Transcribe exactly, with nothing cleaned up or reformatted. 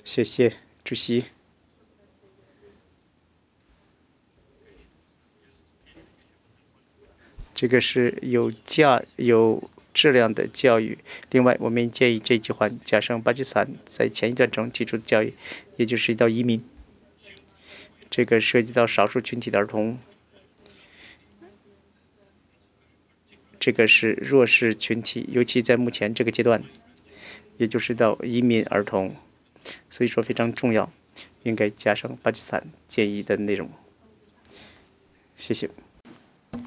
谢谢主席。这个是有价有质量的教育。另外，我们建议这句话加上巴基斯坦在前一段中提出的教育，也就是到移民。这个涉及到少数群体的儿童，这个是弱势群体，尤其在目前这个阶段，也就是到移民儿童，所以说非常重要，应该加上巴基斯坦建议的内容。谢谢。